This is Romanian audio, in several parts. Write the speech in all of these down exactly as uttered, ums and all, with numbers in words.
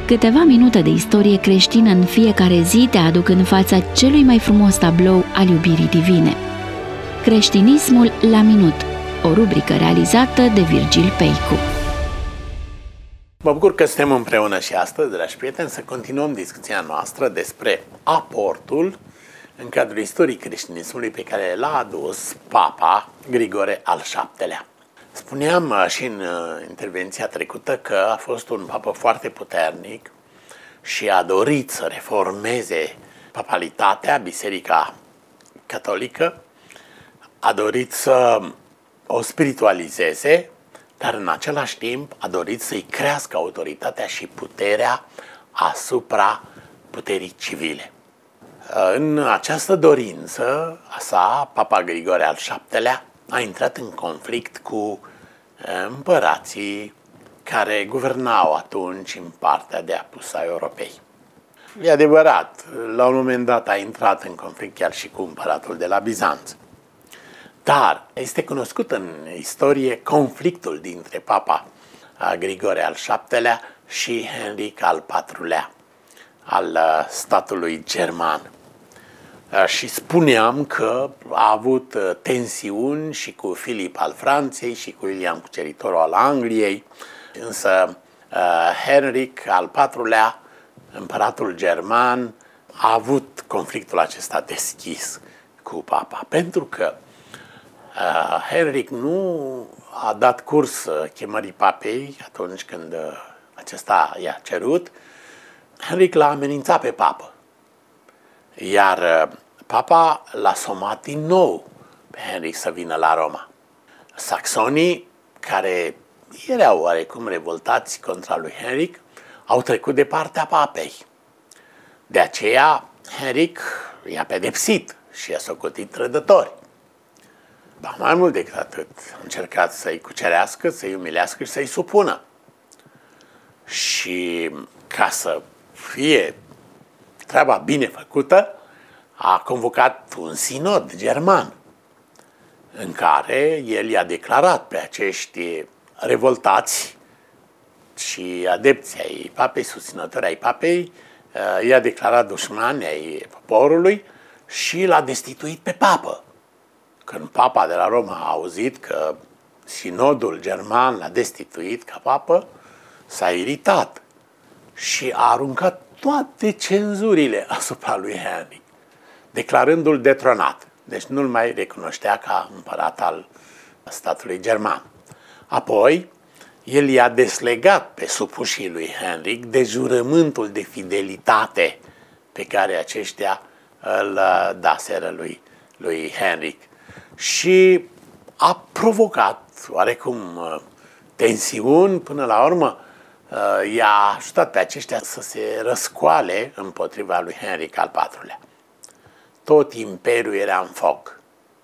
Câteva minute de istorie creștină în fiecare zi te aduc în fața celui mai frumos tablou al iubirii divine. Creștinismul la minut, o rubrică realizată de Virgil Peicu. Mă bucur că suntem împreună și astăzi, dragi prieteni, să continuăm discuția noastră despre aportul în cadrul istoriei creștinismului pe care l-a adus Papa Grigore al șaptelea. Spuneam și în intervenția trecută că a fost un papă foarte puternic și a dorit să reformeze papalitatea, Biserica Catolică, a dorit să o spiritualizeze, dar în același timp a dorit să-i crească autoritatea și puterea asupra puterii civile. În această dorință a sa, Papa Grigore al șaptelea a intrat în conflict cu împărații care guvernau atunci în partea de apus a Europei. E adevărat, la un moment dat a intrat în conflict chiar și cu împăratul de la Bizanț. Dar este cunoscut în istorie conflictul dintre Papa Grigore al șaptelea și Henric al patrulea al statului german. Și spuneam că a avut tensiuni și cu Filip al Franței și cu Ilian Cuceritorul al Angliei, însă Henric al patrulea, împăratul german, a avut conflictul acesta deschis cu Papa, pentru că Henric nu a dat curs chemării papei atunci când acesta i-a cerut. Henric l-a amenințat pe papă, iar papa l-a somat din nou pe Henric să vină la Roma. Saxonii, care erau oarecum revoltați contra lui Henric, au trecut de partea papei. De aceea Henric i-a pedepsit și i-a socotit trădători. Dar mai mult decât atât, a încercat să-i cucerească, să-i umilească și să-i supună. Și ca să fie treaba bine făcută, a convocat un sinod german în care el i-a declarat pe acești revoltați și adepți ai papei, susținători ai papei, i-a declarat dușmani ai poporului și l-a destituit pe papă. Când papa de la Roma a auzit că sinodul german l-a destituit ca papă, s-a iritat și a aruncat toate cenzurile asupra lui Henric, declarându-l detronat. Deci nu-l mai recunoștea ca împărat al statului german. Apoi, el i-a deslegat pe supușii lui Henric de jurământul de fidelitate pe care aceștia îl daseră lui, lui Henric. Și a provocat oarecum tensiuni, până la urmă i-a ajutat pe aceștia să se răscoale împotriva lui Henric al patrulea. Tot imperiul era în foc.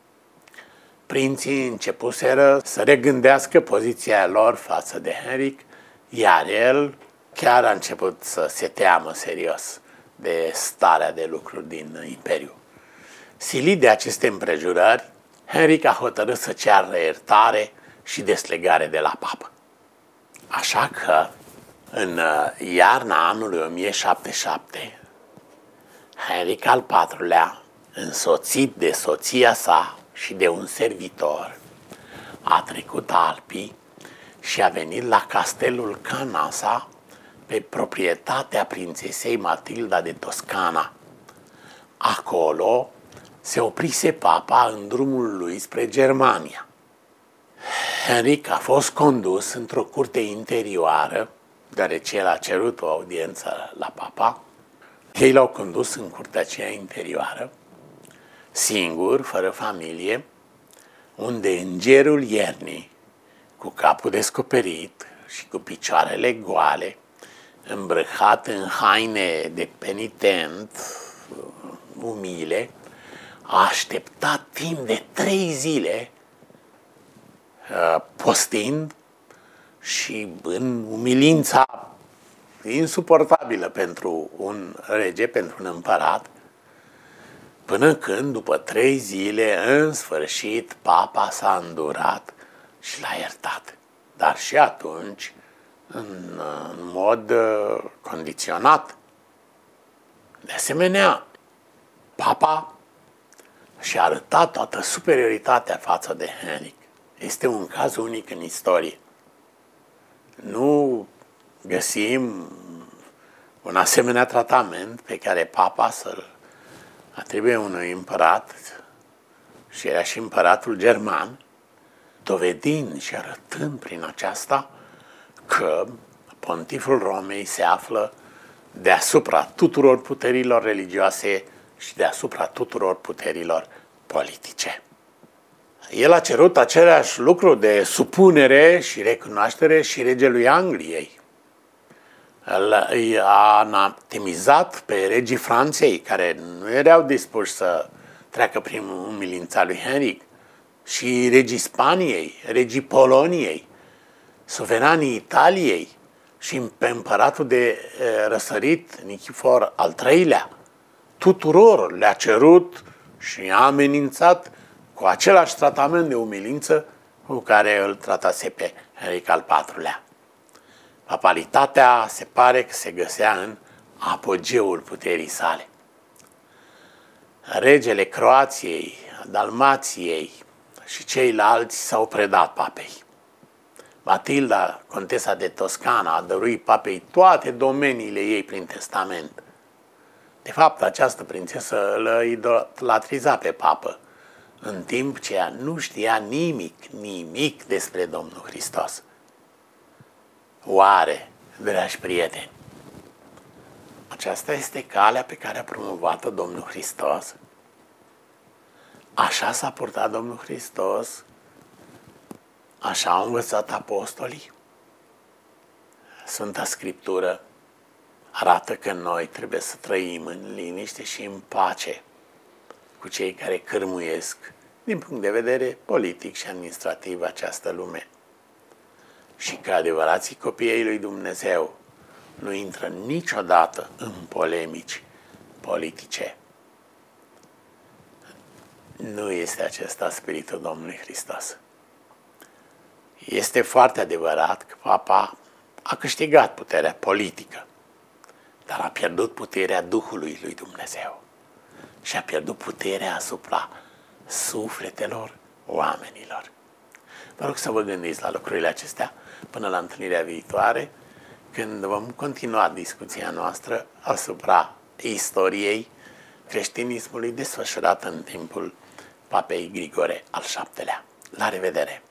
Prinții începuseră să regândească poziția lor față de Henric, iar el chiar a început să se teamă serios de starea de lucruri din imperiu. Silit de aceste împrejurări, Henric a hotărât să ceară iertare și deslegare de la papă. Așa că, în iarna anului o mie șapte sute șapte, Henric al patrulea, însoțit de soția sa și de un servitor, a trecut Alpii și a venit la castelul Canasa, pe proprietatea prințesei Matilda de Toscana. Acolo se oprise papa în drumul lui spre Germania. Henric a fost condus într-o curte interioară, deoarece el a cerut o audiență la papa. Ei l-au condus în curtea aceea interioară, singur, fără familie, unde îngerul iernii, cu capul descoperit și cu picioarele goale, îmbrăcat în haine de penitent umile, a așteptat timp de trei zile postind și în umilința insuportabilă pentru un rege, pentru un împărat, până când, după trei zile, în sfârșit, papa s-a îndurat și l-a iertat. Dar și atunci în, în mod uh, condiționat. De asemenea, Papa și-a arătat toată superioritatea față de Henric. Este un caz unic în istorie. Nu găsim un asemenea tratament pe care Papa să-l atribuie unui împărat, și era și împăratul german, dovedind și arătând prin aceasta că pontiful Romei se află deasupra tuturor puterilor religioase și deasupra tuturor puterilor politice. El a cerut același lucru de supunere și recunoaștere și regelui Angliei. A anatemizat pe regii Franței, care nu erau dispuși să treacă prin umilința lui Henric, și regii Spaniei, regii Poloniei, suveranii Italiei și pe împăratul de răsărit, Nichifor al treilea. Tuturor le-a cerut și a amenințat cu același tratament de umilință cu care îl tratase pe Henric al patrulea. Papalitatea se pare că se găsea în apogeul puterii sale. Regele Croației, Dalmației și ceilalți s-au predat papei. Matilda, contesa de Toscana, a dăruit papei toate domeniile ei prin testament. De fapt, această prințesă îl idolatriza pe papă, în timp ce ea nu știa nimic, nimic despre Domnul Hristos. Oare, dragi prieteni, aceasta este calea pe care a promovat-o Domnul Hristos? Așa s-a purtat Domnul Hristos? Așa au învățat apostolii? Sfânta Scriptură arată că noi trebuie să trăim în liniște și în pace cu cei care cârmuiesc din punct de vedere politic și administrativ această lume. Și că adevărații copiii lui Dumnezeu nu intră niciodată în polemici politice. Nu este acesta spiritul Domnului Hristos. Este foarte adevărat că Papa a câștigat puterea politică, dar a pierdut puterea Duhului lui Dumnezeu și a pierdut puterea asupra sufletelor oamenilor. Vă rog să vă gândiți la lucrurile acestea până la întâlnirea viitoare, când vom continua discuția noastră asupra istoriei creștinismului desfășurată în timpul Papei Grigore al șaptelea. La revedere!